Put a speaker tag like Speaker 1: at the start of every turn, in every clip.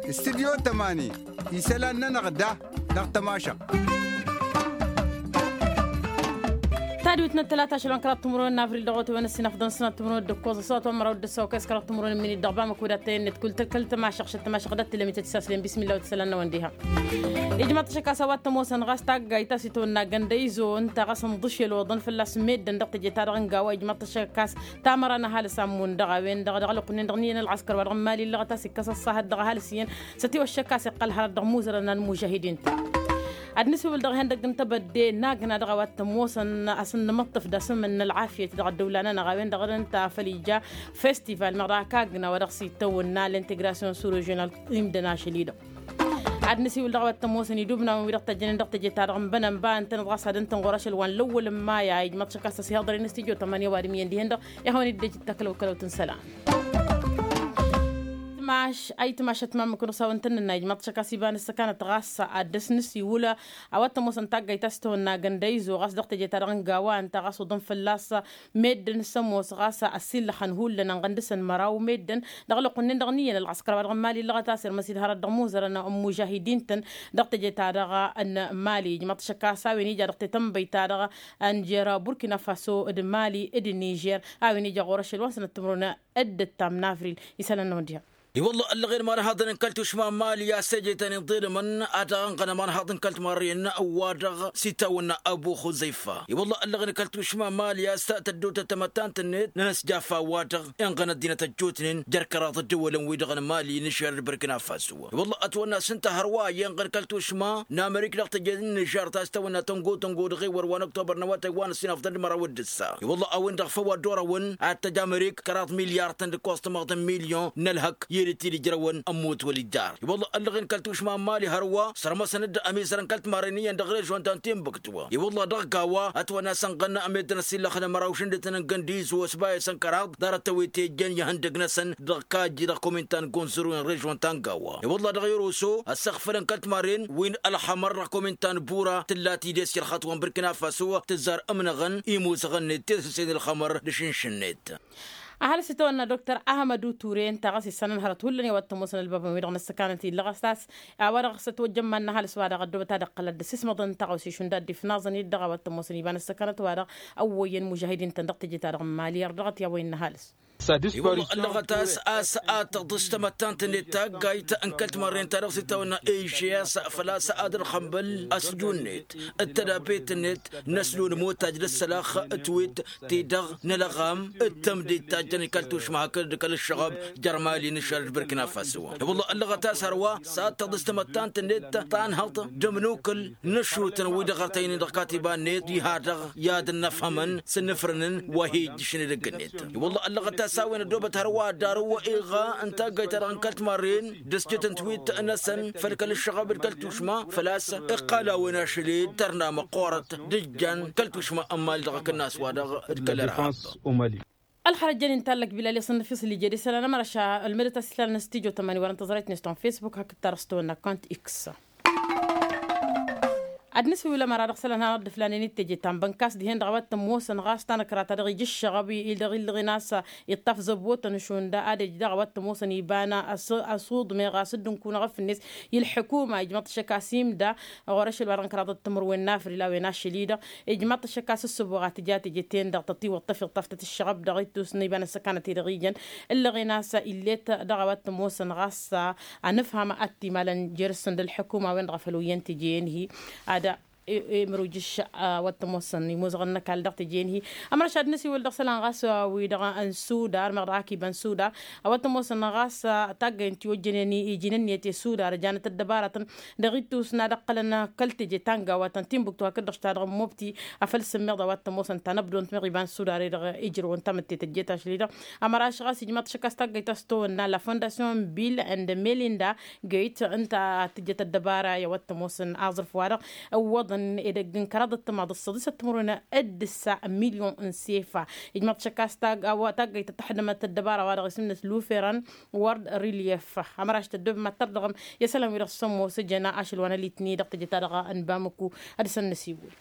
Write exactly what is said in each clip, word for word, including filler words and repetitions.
Speaker 1: استديو تماني يسألنا نغدا نغتماشا
Speaker 2: تادويتنا الثلاثة عشر كرات تمرون نافري اللغات ونسينا فضل سنة تمرون الدكوز صوت ومرة ودسوا كاس كرات تمرون من الدغبا مكودتين كل تكل تماشق شت تماشق دت لم تتسلم بسم الله وتسلمنا ونديها إجماع تشكا سوات تموسن غاستا جايتا سيتونا جنديزو أنت غصن ضشي الوضن في اللاس ميد دندق جتارن جوا إجماع تشكاس تامرنا هال سامون دغا وين دغا دغا لقنين دغنين العسكر والرمالي اللغة تاسك كاس الصهد دغا هالسين ستي والشكاس قال هال دغموزرنا المجاهدين النسبة لدغ هندق انت بدي ناقنا دغ واتموسن أصلا مطف دسم من العافية دغ الدولة نغاوين دغ انت فليجا فيستيفال مراكاقنا ودغسي تونا الانتجراسيون سو ريجونال قيم دناشليدو عاد نسي ولدغ واتموسن يدوبنا ويرقت جنين دغت جتارغم بنم بان تنغاس هذا انتنغورش الوان لول ما يا يجمع تشكاس سي هضر نستيجو ثمانية وارميين دي هندو يهوني دي تاكلو كلو تنسلام ماش أي تماشى تمام كنا سوينتنا النايج ما تشكاسي بان السكانة تغاس عدسنس يولا أوقات موسن تاجي تستو الناجنديز وغاس دقت جتارن جوان تغاس وضم في اللاسة ميدن سموس غاس أسيل لخنهول لنا غندسن مراو ميدن دغلق قنين دغنيا العسكر والغمالي اللغة تاسر مسيد هرد دغموزر أن أم مجاهدين تن دقت جتارغا أن مالي ما تشكاسا ونيجا دقت تم بيتارغا أن جرا بوركينا فاسو إد مالي إد النيجر أو نيجا غورش الواسن التمرون إد التام نافريل يسألنا وديها
Speaker 3: والله اللي غير ما أنا هذا نكلت وشما مالي يا سجيتني ضير من أتغن قنا ما أنا هذا نكلت مرين أوادغ ستة ونا أبو خزيفة والله اللي غير نكلت وشما مالي يا سات الدوتة تمتان تنت ناس جافا وادغ إن قنا الدينة الجوتنين جركرات الدول ويدغن مالي نشر بركنا فاسو والله أتونا سنت هرواي ين غير كلت وشما نامريك لقت جدين نشر تاستونا تنقو تنقو دغي وروانا أكتوبر نوات وان سنة أفضل مرة ودسا والله أوين دغفوا دورا ون أتجامريك كرات مليار تندكوست مقدم مليون نلهك تيلي جرون أموت وللدار والله اللي غين كلت وش ما مالي هروا صار ما سند أمي صار كلت مارينيا دغريش وانت تيم بكتوا والله دغقوا أتوانا سنقنا أمي تنسيل خنا مراوشن تنقنديز وسباي سنكراد دارت تويتي جن يهندق نسن دغكاجي دغكومنتان كونسرون ريش وانتان قوا والله دغيروسو السقف كلت مارين وين الحمر كومنتان بورا تلاتي ديس الخطوه بركنا فاسو تزار أمنغن إيموس غني تسسين الخمر لشنشنت
Speaker 2: أهل ستونا دكتور أحمد تورين تغسي سنة هرت هلني واتموسن البابا ميرغن السكانتي لغستاس أورغ ستوجم من هل سوارا غدو تدق الدسس مضن تغسي شنداد دي فنازني دغ واتموسن يبان السكانت وارغ أوين مجاهدين تندق تجتار مالي رغت يا وين هالس
Speaker 3: والله اللغة تاس آس آت تستمتان تنتا قايت أنكلت مرين تاريخ ستونا إيجياس فلا سأدر خنبل أسجونيت التلابيت النت نسلون موت تاج السلاخ تويت تيدغ نلغام التمديد تاجني كلتوش مع كل كل الشغب جرمالي نشر بركنا فاسو والله اللغة تاس هروا سات تستمتان تنت طان هلط جمنوكل نشرو تنويد غرتين دقاتبان نت يهادغ ياد النفهمن سنفرنن وهي شنو دقنيت والله اللغة ساوين الدوبة هروا داروا إيغا أنت قايت رانكلت مارين دسجت تويت نسن فلكل الشغب الكلتوشما فلاس إقالا وناشليد ترنا مقورة دجان كلتوشما أمال دغك الناس وادغ الكلر
Speaker 2: الحرجين انتلك بلا لي صنف فيصل اللي جدي سنه مرشا المرتا سلال نستيجو ثمانية وانتظرت نستون فيسبوك هك ترستونا كونت اكس أدنسي ولا مرة رخصلنا رد فلانين تجي تام بنكاس دهين رغبت موسن غاستان كرات دغي جش غبي إلى غير غناس يطف زبوت نشون دا أدي رغبت موسن يبانا أصود مي غاسد نكون غف الناس الحكومة إجماط الشكاسيم دا غرش الوران كرات التمر والنافر لا ويناش ليدا إجماط الشكاس السبوغات جات جتين دا تطي والطفل طفتة الشغب دغي توس نيبان السكانة رغيجا إلا غناس اللي رغبت موسن غاس نفهم أتي مالا جرسن للحكومة وين غفلوا ينتجين هي هذا مروجش واتموسن يموزغنا كالدقت جينه أمر شاد نسي والدقسلان غاس ويدغا أنسودار مغراكي بنسودار واتموسن غاس تاجن تيوجنني جنني تسودار جانت الدبارة دغيتو سنادقلنا كلت جتانغا واتنتيم بكتو هكذا اشتاد موبتي أفلس مغدا واتموسن تنبدون تمغي بنسودار يجر وانتمت تجيتا شليدا أمر أشغاس جماعة شكاستاك جيتاستونا لا فونداسيون بيل اند ميليندا جيت انت تجيت الدبارة يا واتموسن أعزر فوارق وضن إذا كردت مع الصديسة تمرنا قد الساعة مليون انسيفا إجماع شكاس تاج أو تاج تتحدمت الدبارة وارغ اسمنا لوفيران وارد ريليف عمرش تدب ما ترغم يسلم يرسم وسجنا عشل وانا ليتني دقت جتارغا أنبامكو أدسن نسيبول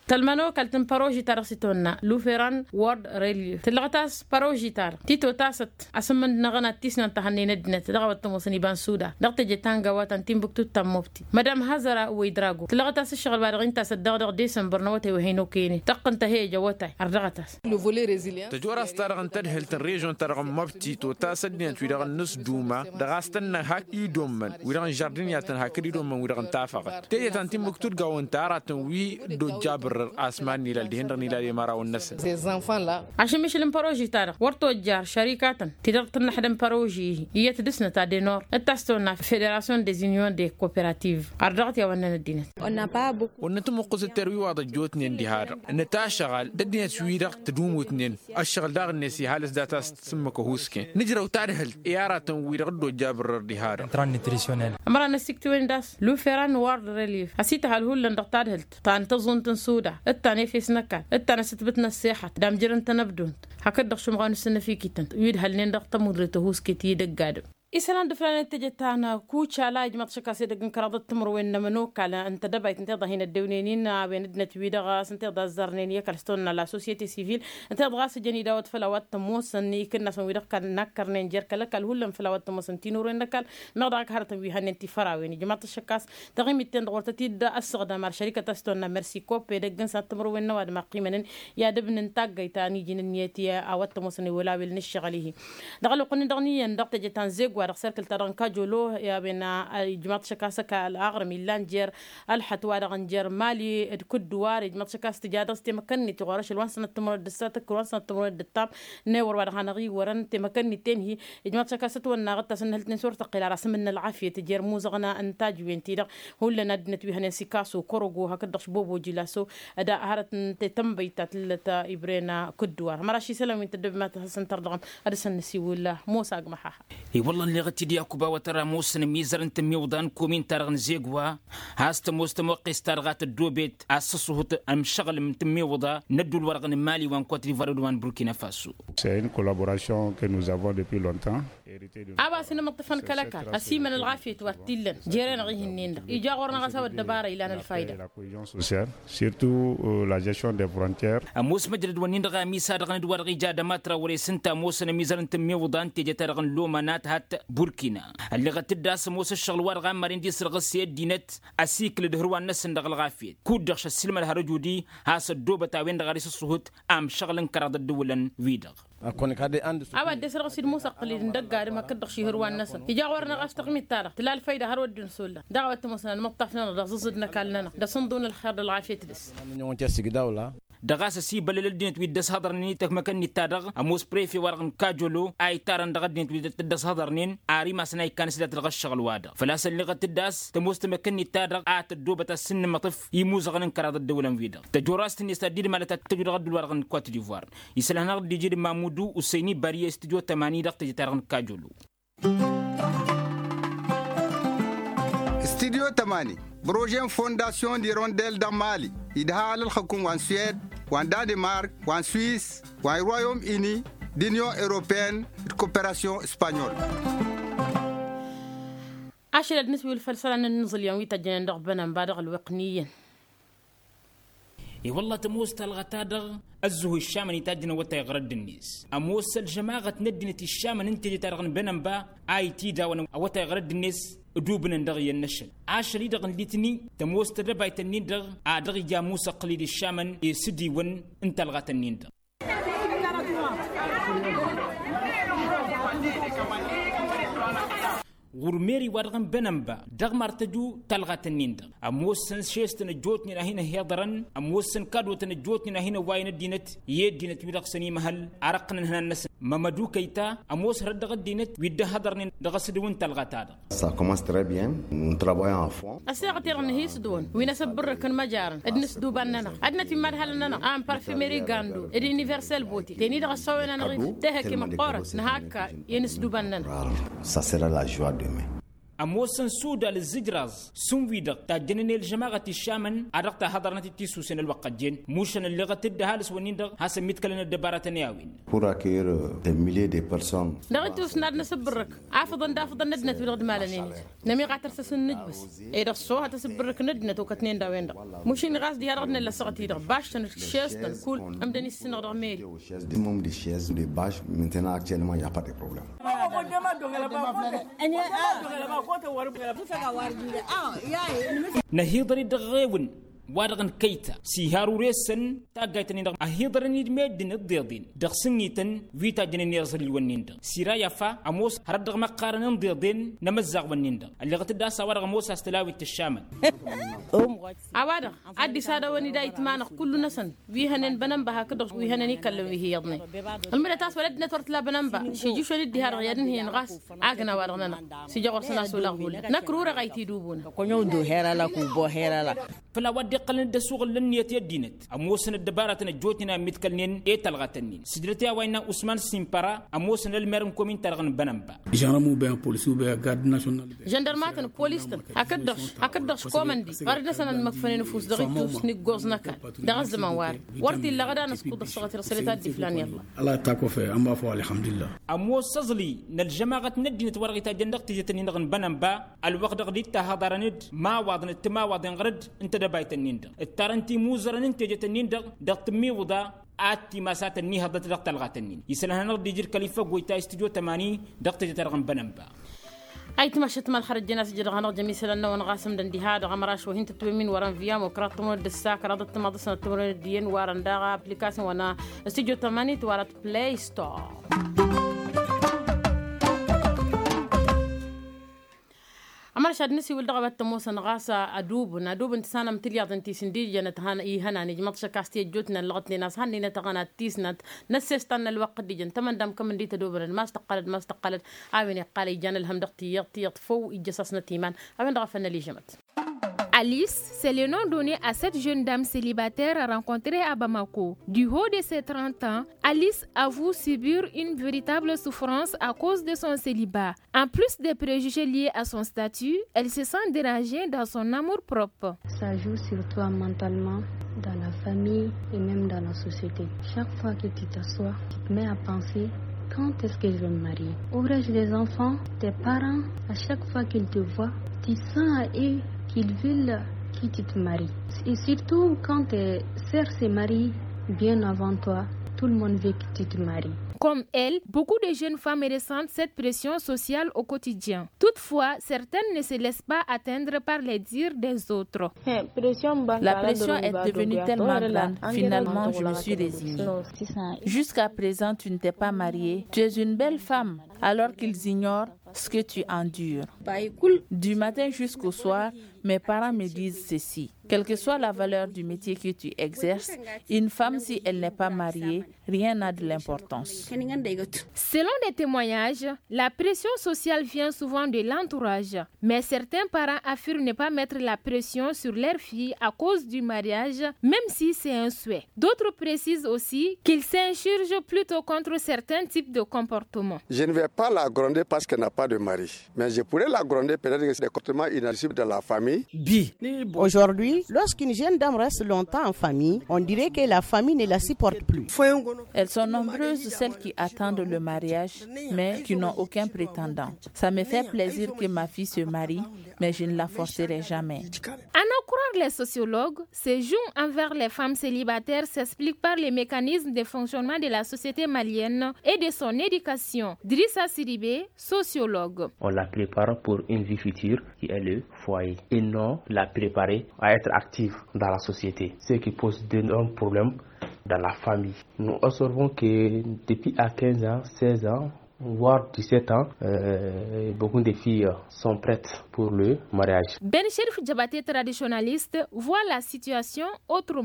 Speaker 2: تلمانو كالتن باروجي تارسيتونا لوفيران وورد ريليف تلغتاس باروجي تار تيتو تاست اسمن نغنا تيسنا تهني ندنت دغوت موسني بان سودا دغت جتانغا واتن تيمبكتو تموفتي مدام هزرا ويدراغو تلغتاس الشغل بارغين تاس دغدغ ديسمبر نوتي وهينو كيني تقنت هي جوتاي ارغتاس
Speaker 4: لو فولي ريزيليان
Speaker 5: تجورا ستارغن تدهل تريجون ترغم مفتي تو تاسدني تويدغن نس دوما دغاستن هاك يدومن ويدغن جاردين ياتن هاك يدومن ويدغن تافق تي تان تيمبكتو غاون تاراتن وي دو جابر اسمان نيلا دهندر نيلا دي مارا والنس
Speaker 4: سي زانفان لا
Speaker 2: عشان مش البروجي تارغ ورتو جار شركاتن تقدر تنحدم بروجي هي تدسنا تا دي نور التاستونا فيدراسيون دي زونيون دي كوبيراتيف ارغت يا ونن الدين
Speaker 4: on n'a pas beaucoup
Speaker 5: ونتم قص التروي واض جوتني اندي هذا ان تا شغال ددني سويدق تدوم وتنين الشغل داغ النسي هالس داتا تسمك هوسكي نجرو تارهل ايارة ويدق دو جابر دي هذا
Speaker 6: تران نيوتريسيونيل
Speaker 2: امرا نسيكتوين داس لو فيران وارد ريليف حسيت هالهول لندق تارهلت تان تظن تنسودا التاني في سنكا التاني ستبتنا السيحة دام جرن تنبدون هكذا شمغان السنة في كتن يد هالنين دق تمرته هوسكي تيدق قادم إسلام دفلان تجتانا كوتشا لا جماعة شكاسي دقن كرادة تمروين نمنوك على أنت دبيت أنت ضهين الدونينين بين ادنة ويدغاس أنت ضا الزرنين يكالستون لا سوسيتي سيفيل أنت ضغاس جني داوت فلاوات تموس أني كنا سويدغ كان نكر نينجر كلا كل هولم فلاوات تموس أنتينورين نكال نقدر هرت بيها ننتي فراوين جماعة الشكاس تغيم التند غورتي دا الصغدا مع شركة تستون ميرسي كوب دقن سات تمروين نواد ما قيمة يا دبن نتاج تاني جننيتي أوات تموس ولا بالنشغليه دغلو قن دغني ندق تجتان زيج ورسالة الترنكاجولو يا بنا جماعة شكاسة كالأغرم اللانجر الحتوى رنجر مالي كل دوار جماعة شكاسة تجادر تمكنني تغرش الوان سنة تمرد الساتك وان سنة تمرد التام نور ورهانغي ورن تمكنني تنهي جماعة شكاسة والناغطة سنة هلتين سورة قيل رسم من العافية تجير موزغنا انتاج وينتير هو لنا دنت بيهن سيكاسو كورغو هكذا شبوبو جلاسو أداء هارت تتنبيتا تلتا إبرينا كل دوار مراشي سلام ينتدب ما تحسن تردغم أرسل نسي ولا موسى محاها
Speaker 3: اي والله اللي غتدي اكوبا وترى موسن ميزر انت ميوضان كومين ترغن زيغوا هاست موستم وقيس ترغات الدوبيت اسسوت المشغل من تميوضا ندو الورغن مالي وان كوت ديفوار وان بوركينا فاسو.
Speaker 7: C'est une collaboration que nous avons depuis longtemps.
Speaker 2: أبا سينما طفن كلاكا أسيمن العافية توتيلن جيران غيهنين إيجا غورنا غسوا الدبارة إلى الفايدة.
Speaker 7: La cohésion sociale, surtout euh, la gestion des frontières.
Speaker 3: موس مجرد ونين رغا ميسا رغن دوار غيجا دماترا وريسنتا موسن ميزر انت ميوضان تيجي ترغن لومانات هات بوركينا اللي غتداس موس الشغل وارغا مارين دي سرغ السيد دينت أسيك لدهروان نسن رغ الغافية كود دغش السلمة الهرجودي هاس الدوبة تاوين رغاريس الصهوت أم شغلن كراد الدولن ويدغ.
Speaker 2: أبا دسر غسيل موسى قليل ندقار ما كدخ شي هروان نسن يجا غورنا غاستقم التاريخ تلا الفايدة هرود نسولا دعوة مثلا المطفنا دززدنا كالنا دصندون الخير العافية تدس
Speaker 3: دغاس سي بلل دينت ويدس هضرني تك مكان نتادغ اموس بريفي ورغن كاجولو اي تارن دغ دينت ويدس هضرنين اري ما سناي كان سدات الغشغل وادا فلاس اللي غتداس تموس تمكن نتادغ ات الدوبه السن مطف يموز غن كراد الدوله فيدا تجوراست نستديد مالت تجور غد الورغن كوت ديفوار يسلهنا دي جي محمودو وسيني باري استوديو ثمانية دقت تارن كاجولو
Speaker 1: استوديو ثمانية بروجين فونداسيون دي رونديل دا مالي إدهال الحكومة وان سويد وان دانمارك وان سويس وان رويوم إني دينيون إوروبيان كوبيراسيون إسبانيول
Speaker 2: عشرة بالنسبة للفلسفة ننزل يومي تجنن رغبنا مبادغ الوقنيين
Speaker 3: اي والله تموس تلغتادغ الزهو الشام يتاجنا وتا يغرد الناس اموس الجماعه ندنه الشام انت ترغن بنمبا اي تي دا وتا يغرد الناس دوبنا ندغي النشل عشري دغن ليتني تموس تدباي تنين دغ ادغي جا موسى قليل الشام يسدي ون انت لغت النين دغ غرميري ورغم بنمبا دغ مرتجو تلغت النيند اموسن شيستن جوتني هنا هيضرن اموسن كادوتن جوتني هنا واين الدينت يد دينت ويدق سني محل عرقنا هنا الناس مامدو كيتا اموس ردغ الدينت ويد هضرن دغ سدون تلغت هذا
Speaker 8: ça commence très bien nous travaillons à fond
Speaker 2: اسيغ تيرن هي سدون وين سبر كن مجارن ادنس دوباننا ادنا في مرحلنا ام بارفيميري غاندو ادي يونيفرسال بوتي تاني دغ سوينا نغي تهكي مقورس نهاكا ينس دوباننا
Speaker 8: ça sera la joie demain
Speaker 6: أموسن سودا للزجراز سنفيدق تاجنني الجماعة الشامن أرقت هضرنا تيسوسن الوقتين موشن اللغة تدهالس ونندق هاسم متكلن الدبارة نياوين.
Speaker 8: Pour accueillir des milliers de personnes.
Speaker 2: دغنتو سناد نسبرك عافضا دافضا ندنت بلغد مالنين نمي قاتر سسن ندبس إذا الصوها تسبرك ندنت وكتنين داوين دق موشين غاز دي هرغنا اللي سغتي دق باش تنكشيس تنكول أمدني السنة رغميري.
Speaker 8: Minimum de chaises, de bâches, maintenant actuellement il n'y a pas de problème.
Speaker 6: نهيضري دغيون وارغن كيتا سيهارو ريسن تاغايتني دغ اهيضرني ميدن الضيضين دغسنيتن فيتا جنني رسل الونيند سيرا يفا اموس هرب دغ مقارن ضيضين نمزغ ونيند اللي غتدا سوار موسى استلاوي الشامل
Speaker 2: عوادة عدي سادة وني دايت معنا كل نسن ويهنن بنبه كدغ ويهنن يكلم ويه يضني المرة تاس ولدنا تورت لا بنبه شي جوش ولد هار غيادن هي نغاس عاقنا وارغنا سي جغور سنا سولا غول نكرور غايتي دوبون
Speaker 9: كونيو دو هيرا لا كوبو هيرا لا
Speaker 6: فلا ودي قلن دسوق لنية يدينت أموسن الدبارة نجوتنا متكلنين إيه تلغتنين سدرتي وينا عثمان سيمبارا أموسن المرم كومين ترغن بنبا
Speaker 10: جانمو بين بوليسو بين غارد ناسيونال
Speaker 2: جندرماتن بوليستن هكدرش هكدرش كوماندي غارد سنة المكفنين نفوس دغيتوس نيغوز نكا دغز زمان ورتي لغدا نسقط الصغة رسالتات دي فلان يلا
Speaker 10: الله تاكو في أما فو الحمد لله
Speaker 6: أموس سزلي نالجماعة ندينت ورغيتا جندق تجتنين دغن بنبا الوقت غديتا هضرند ما واضن التما واضن غرد انت دبايت النيند التارنتي موزرن انت جت النيند دغت ميودا اتي مسات الني هضت دغت الغاتنين يسلها نرد يجر كليفه غويتا استوديو ثمانين دغت جترغن بنبا
Speaker 2: اي تمشت مال خرج جناس جرى غنر جميع سلنا ونغاسم دندي هذا غمراش وهين تتومين وران فيام وكرات مود الساك رضت ما ضسنا التمرين الدين وران داغا ابليكاسيون وانا استوديو ثمانين توارت بلاي ستور عمر شاد نسي ولد غبت موسى نغاسا ادوب ندوب انتسانا متلياض انتي سندي جنت هانا اي هنا نجي مطشا كاستي جوتنا لغتني ناس هاني نتغنى تيسنت نسيستنا الوقت دي جن تمن دام كمن دي تدوبر ما استقلت ما استقلت عاوين قال جان الهم دقتي يغطي يطفو يجسسنا تيمان عاوين غفنا لي جمت.
Speaker 11: Alice, c'est le nom donné à cette jeune dame célibataire rencontrée à Bamako. Du haut de ses trente ans, Alice avoue subir une véritable souffrance à cause de son célibat. En plus des préjugés liés à son statut, elle se sent dérangée dans son amour-propre.
Speaker 12: Ça joue sur toi mentalement, dans la famille et même dans la société. Chaque fois que tu t'assois, tu te mets à penser quand est-ce que je vais me marier. Ouvrage des enfants, tes parents, à chaque fois qu'ils te voient, tu sens à eux qu'ils veulent que tu te maries. Et surtout quand tes sœurs se marient bien avant toi, tout le monde veut que tu te maries.
Speaker 11: Comme elle, beaucoup de jeunes femmes ressentent cette pression sociale au quotidien. Toutefois, certaines ne se laissent pas atteindre par les dires des autres.
Speaker 13: La pression est devenue tellement grande, finalement je me suis résignée. Jusqu'à présent, tu ne t'es pas mariée. Tu es une belle femme, alors qu'ils ignorent ce que tu endures. Du matin jusqu'au soir, mes parents me disent ceci. Quelle que soit la valeur du métier que tu exerces, une femme, si elle n'est pas mariée, rien n'a de l'importance.
Speaker 11: Selon des témoignages, la pression sociale vient souvent de l'entourage. Mais certains parents affirment ne pas mettre la pression sur leurs filles à cause du mariage, même si c'est un souhait. D'autres précisent aussi qu'ils s'insurgent plutôt contre certains types de comportements.
Speaker 14: Je ne vais pas la gronder parce qu'elle n'a pas de mari. Mais je pourrais la gronder peut-être que c'est des comportements inadmissibles de la famille.
Speaker 9: Bi. Aujourd'hui, lorsqu'une jeune dame reste longtemps en famille, on dirait que la famille ne la supporte plus.
Speaker 13: Elles sont nombreuses celles qui attendent le mariage, mais qui n'ont aucun prétendant. Ça me fait plaisir que ma fille se marie, mais je ne la forcerai jamais.
Speaker 11: À en croire les sociologues, ces jours envers les femmes célibataires s'expliquent par les mécanismes de fonctionnement de la société malienne et de son éducation. Drissa Sidibé, sociologue.
Speaker 15: On la prépare pour une vie future qui est le foyer et non la préparer à être active dans la société, ce qui pose d'énormes problèmes dans la famille. Nous observons que depuis à quinze ans, seize ans, voire dix-sept ans, euh, beaucoup de filles sont prêtes pour le mariage.
Speaker 11: Ben Cherif Djabaté, traditionnaliste, voit la situation autrement.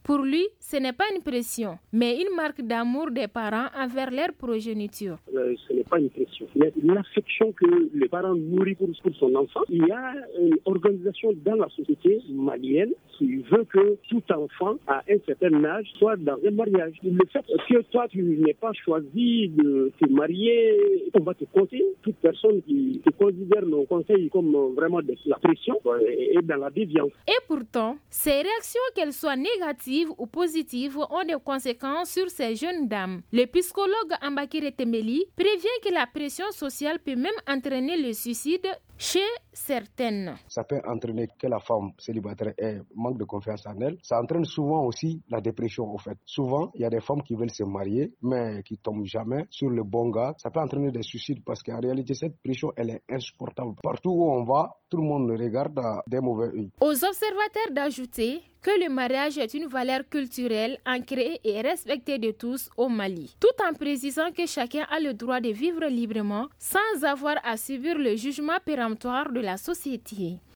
Speaker 11: Pour lui, ce n'est pas une pression, mais une marque d'amour des parents envers leur progéniture.
Speaker 16: Euh, ce n'est pas une pression, mais l'affection que les parents nourrissent pour, pour son enfant. Il y a une organisation dans la société malienne qui veut que tout enfant à un certain âge soit dans un mariage. Le fait que toi, tu n'aies pas choisi de te marier, on va te compter. Toute personne qui te considère nos conseils comme vraiment de la pression est dans la déviance.
Speaker 11: Et pourtant, ces réactions, qu'elles soient négatives ou positives, ont des conséquences sur ces jeunes dames. Le psychologue Ambakire Temeli prévient que la pression sociale peut même entraîner le suicide chez certaines.
Speaker 17: Ça peut entraîner que la femme célibataire ait manque de confiance en elle. Ça entraîne souvent aussi la dépression, au fait. Souvent, il y a des femmes qui veulent se marier, mais qui tombent jamais sur le bon gars. Ça peut entraîner des suicides parce qu'en réalité, cette pression, elle est insupportable. Partout où on va, tout le monde le regarde d'un mauvais œil.
Speaker 11: Aux observateurs d'ajouter que le mariage est une valeur culturelle ancrée et respectée de tous au Mali, tout en précisant que chacun a le droit de vivre librement sans avoir à subir le jugement péremptoire de la société.